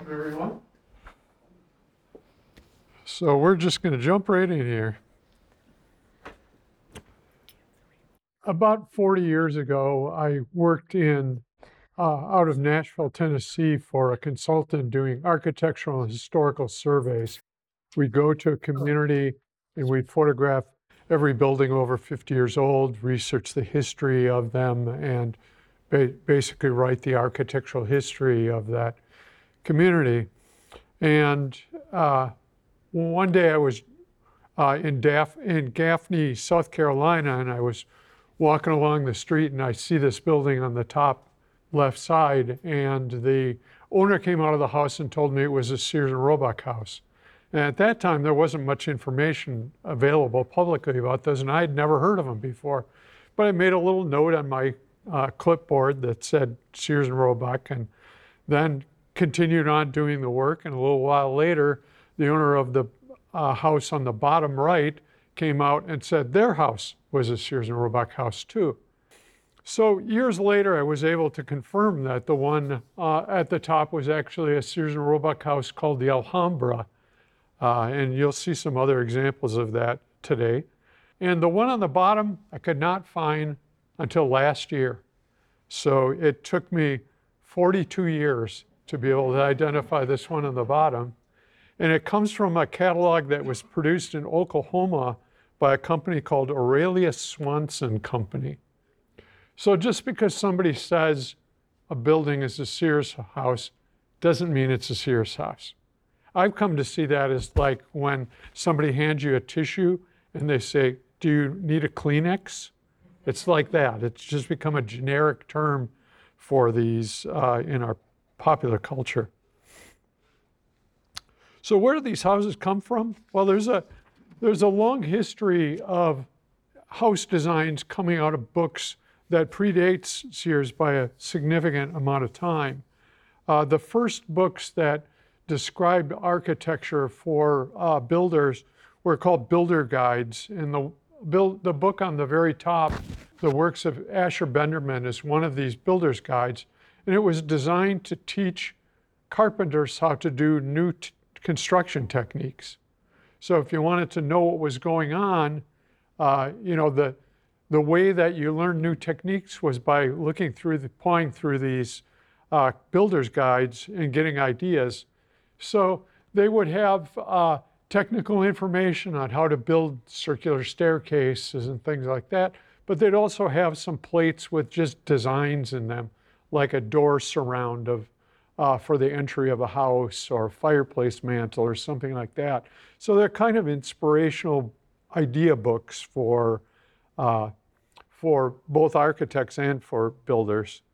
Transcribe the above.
Welcome, everyone. So we're just going to jump right in here. About 40 years ago, I worked out of Nashville, Tennessee for a consultant doing architectural and historical surveys. We'd go to a community and we'd photograph every building over 50 years old, research the history of them, and basically write the architectural history of that community. And one day I was in Gaffney, South Carolina, and I was walking along the street and I see this building on the top left side, and the owner came out of the house and told me it was a Sears and Roebuck house. And at that time, there wasn't much information available publicly about this, and I had never heard of them before. But I made a little note on my clipboard that said Sears and Roebuck, and then continued on doing the work. And a little while later, the owner of the house on the bottom right came out and said their house was a Sears and Roebuck house too. So years later, I was able to confirm that the one at the top was actually a Sears and Roebuck house called the Alhambra. And you'll see some other examples of that today. And the one on the bottom, I could not find until last year. So it took me 42 years to be able to identify this one on the bottom. And it comes from a catalog that was produced in Oklahoma by a company called Aurelius Swanson Company. So just because somebody says a building is a Sears house doesn't mean it's a Sears house. I've come to see that as like when somebody hands you a tissue and they say, do you need a Kleenex? It's like that. It's just become a generic term for these in our popular culture. So where do these houses come from? Well, there's a long history of house designs coming out of books that predates Sears by a significant amount of time. The first books that described architecture for builders were called builder guides. And the book on the very top, The Works of Asher Benderman, is one of these builder's guides. And it was designed to teach carpenters how to do new construction techniques. So if you wanted to know what was going on, the way that you learned new techniques was by pawing through these builder's guides and getting ideas. So they would have technical information on how to build circular staircases and things like that, but they'd also have some plates with just designs in them, like a door surround for the entry of a house, or a fireplace mantle or something like that. So they're kind of inspirational idea books for both architects and for builders.